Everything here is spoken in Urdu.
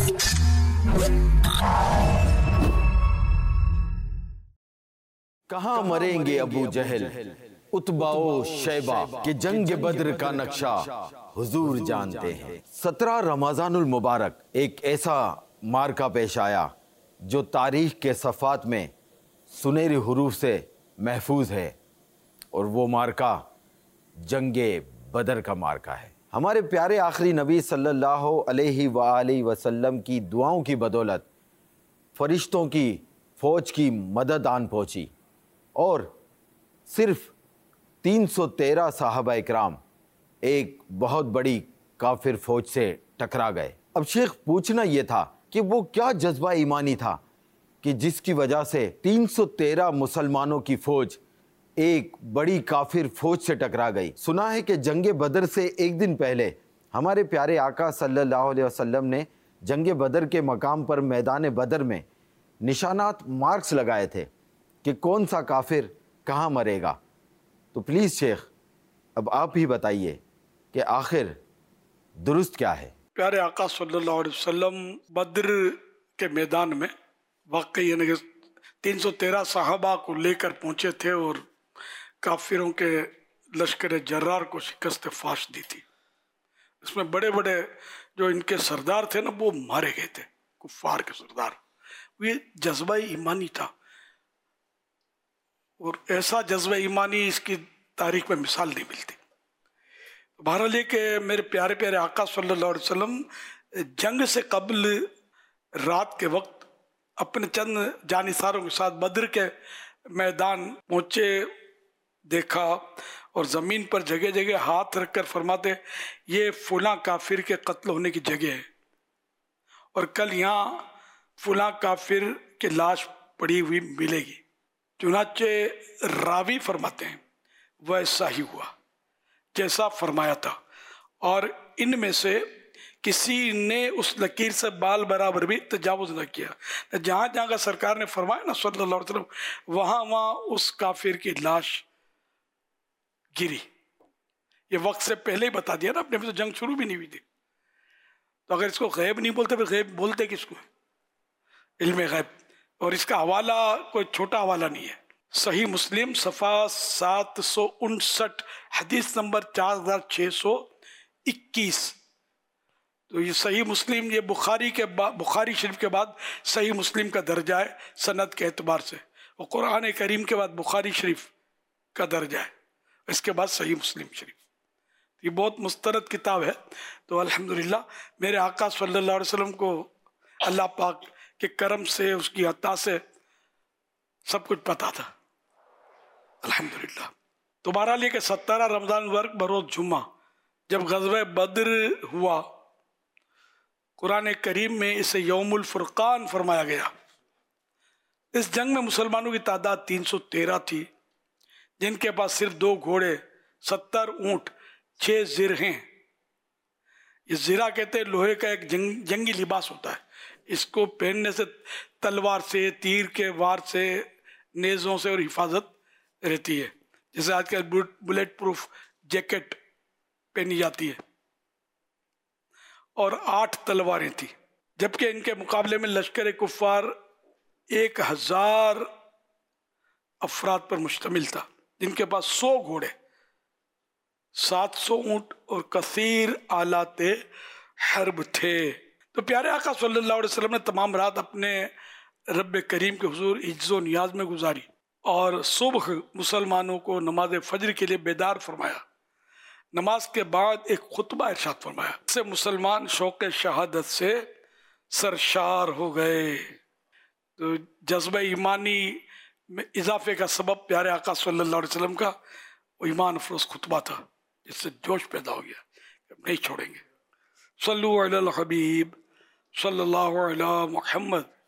کہاں مریں گے ابو جہل اتبا و شیبہ کہ جنگ بدر کا نقشہ حضور جانتے ہیں۔ 17 رمضان المبارک ایک ایسا معرکہ پیش آیا جو تاریخ کے صفحات میں سنہرے حروف سے محفوظ ہے، اور وہ معرکہ جنگ بدر کا معرکہ ہے۔ ہمارے پیارے آخری نبی صلی اللہ علیہ وآلہ وسلم کی دعاؤں کی بدولت فرشتوں کی فوج کی مدد آن پہنچی، اور صرف 313 صحابہ اکرام ایک بہت بڑی کافر فوج سے ٹکرا گئے۔ اب شیخ پوچھنا یہ تھا کہ وہ کیا جذبہ ایمانی تھا کہ جس کی وجہ سے 313 مسلمانوں کی فوج ایک بڑی کافر فوج سے ٹکرا گئی۔ سنا ہے کہ جنگ بدر سے ایک دن پہلے ہمارے پیارے آقا صلی اللہ علیہ وسلم نے جنگ بدر کے مقام پر میدان بدر میں نشانات مارکس لگائے تھے کہ کون سا کافر کہاں مرے گا۔ تو پلیز شیخ اب آپ ہی بتائیے کہ آخر درست کیا ہے؟ پیارے آقا صلی اللہ علیہ وسلم بدر کے میدان میں واقعی 313 صحابہ کو لے کر پہنچے تھے، اور کافروں کے لشکر جرار کو شکست فاش دی تھی۔ اس میں بڑے بڑے جو ان کے سردار تھے نا، وہ مارے گئے تھے، کفار کے سردار۔ یہ جذبہ ایمانی تھا، اور ایسا جذبہ ایمانی اس کی تاریخ میں مثال نہیں ملتی۔ بہرحال یہ کہ میرے پیارے پیارے آقا صلی اللہ علیہ وسلم جنگ سے قبل رات کے وقت اپنے چند جانثاروں کے ساتھ بدر کے میدان پہنچے، دیکھا، اور زمین پر جگہ جگہ ہاتھ رکھ کر فرماتے یہ فلاں کافر کے قتل ہونے کی جگہ ہے، اور کل یہاں فلاں کافر کی لاش پڑی ہوئی ملے گی۔ چنانچہ راوی فرماتے ہیں ویسا ہی ہوا جیسا فرمایا تھا، اور ان میں سے کسی نے اس لکیر سے بال برابر بھی تجاوز نہ کیا۔ جہاں جہاں کا سرکار نے فرمایا نا صلی اللہ علیہ وسلم، وہاں وہاں اس کافر کی لاش گری۔ یہ وقت سے پہلے ہی بتا دیا نا، اپنے تو جنگ شروع بھی نہیں ہوئی تھی، تو اگر اس کو غیب نہیں بولتے پھر غیب بولتے کس کو؟ علم غیب۔ اور اس کا حوالہ کوئی چھوٹا حوالہ نہیں ہے۔ صحیح مسلم صفحہ 759 حدیث نمبر 4621۔ تو یہ صحیح مسلم، یہ بخاری شریف کے بعد صحیح مسلم کا درجہ ہے سند کے اعتبار سے، اور قرآن کریم کے بعد بخاری شریف کا درجہ ہے، اس کے بعد صحیح مسلم شریف۔ یہ بہت مستند کتاب ہے۔ تو الحمدللہ میرے آقا صلی اللہ علیہ وسلم کو اللہ پاک کے کرم سے، اس کی عطا سے سب کچھ پتا تھا الحمدللہ۔ تو بہرحال یہ کہ 17 رمضان المبارک بروز جمعہ جب غزوہ بدر ہوا، قرآن کریم میں اسے یوم الفرقان فرمایا گیا۔ اس جنگ میں مسلمانوں کی تعداد 313 تھی، جن کے پاس صرف 2 گھوڑے، 70 اونٹ، 6 زرہیں۔ یہ زرہ کہتے ہیں لوہے کا ایک جنگی لباس ہوتا ہے، اس کو پہننے سے تلوار سے، تیر کے وار سے، نیزوں سے اور حفاظت رہتی ہے، جیسے آج کل بلیٹ پروف جیکٹ پہنی جاتی ہے۔ اور 8 تلواریں تھیں، جبکہ ان کے مقابلے میں لشکر کفار 1000 افراد پر مشتمل تھا، جن کے پاس 100 گھوڑے، 700 اونٹ اور کثیر آلات حرب تھے۔ تو پیارے آقا صلی اللہ علیہ وسلم نے تمام رات اپنے رب کریم کے حضور عجز و نیاز میں گزاری، اور صبح مسلمانوں کو نماز فجر کے لیے بیدار فرمایا۔ نماز کے بعد ایک خطبہ ارشاد فرمایا، اس سے مسلمان شوق شہادت سے سرشار ہو گئے۔ تو جذبہ ایمانی میں اضافے کا سبب پیارے آقا صلی اللہ علیہ وسلم کا وہ ایمان افروز خطبہ تھا، جس سے جوش پیدا ہو گیا، نہیں چھوڑیں گے۔ صلو علی الحبیب صلی اللہ علی محمد۔